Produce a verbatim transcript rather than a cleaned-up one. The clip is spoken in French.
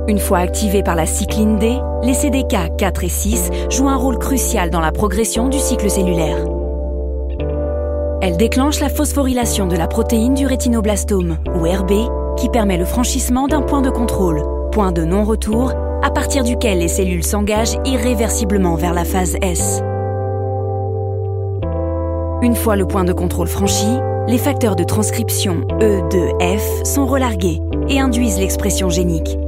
Une fois activés par la cycline D, les C D K quatre et six jouent un rôle crucial dans la progression du cycle cellulaire. Elles déclenchent la phosphorylation de la protéine du rétinoblastome, ou R B, qui permet le franchissement d'un point de contrôle, point de non-retour, à partir duquel les cellules s'engagent irréversiblement vers la phase S. Une fois le point de contrôle franchi, les facteurs de transcription E deux F sont relargués et induisent l'expression génique.